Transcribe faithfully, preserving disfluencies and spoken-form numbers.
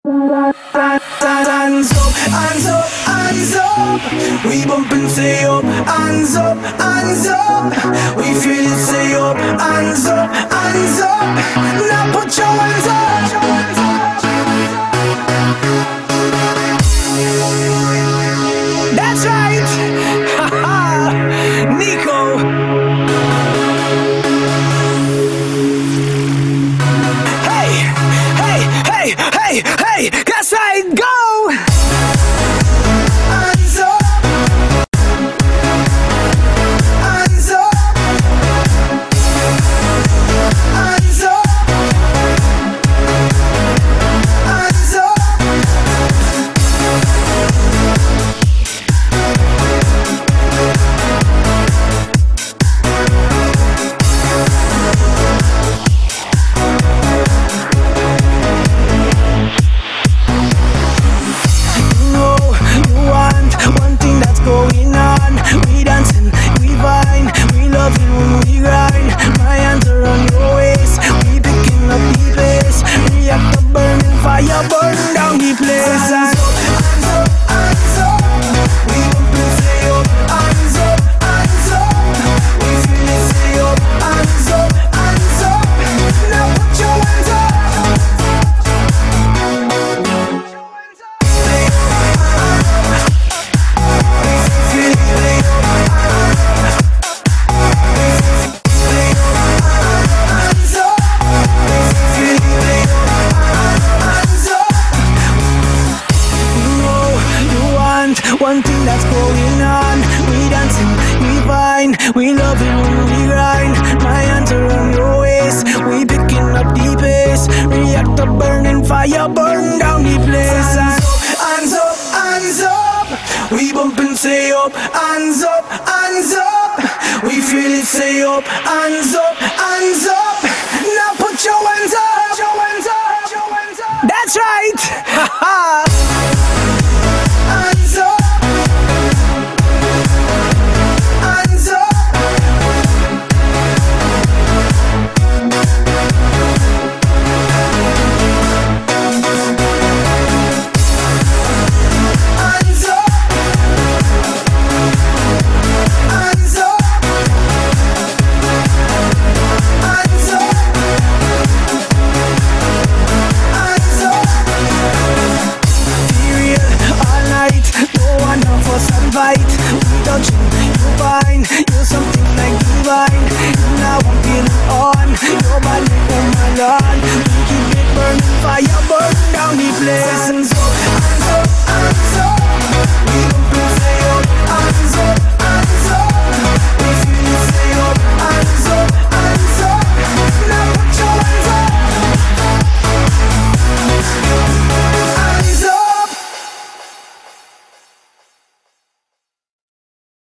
Hands up, hands up, hands up. We bump and say up. Hands up, hands up. We feel it, say up. Hands up, hands up. Now put your hands up. That's right. Nico. Hey, hey, hey, hey, hey. Cause I go. Hands up. Hands up. Hands up. Hands up. Going on, we dancing, we vine, we love it when we grind. My hands are on your waist, we picking up the pace. React the burning fire, burn down the place. Hands up, hands up, hands up. We bump and say up. Hands up, hands up. We feel it, say up. Hands up, hands up. Now put your hands up. One thing that's going on, we dancing, we vine, we love it when we grind. My hands are on your waist, we picking up the pace. React the burning fire, burn down the place. Hands up, hands up, hands up. We bump and say up. Hands up, hands up. We feel it, say up. Hands up, hands up. Now put your hands up. That's right.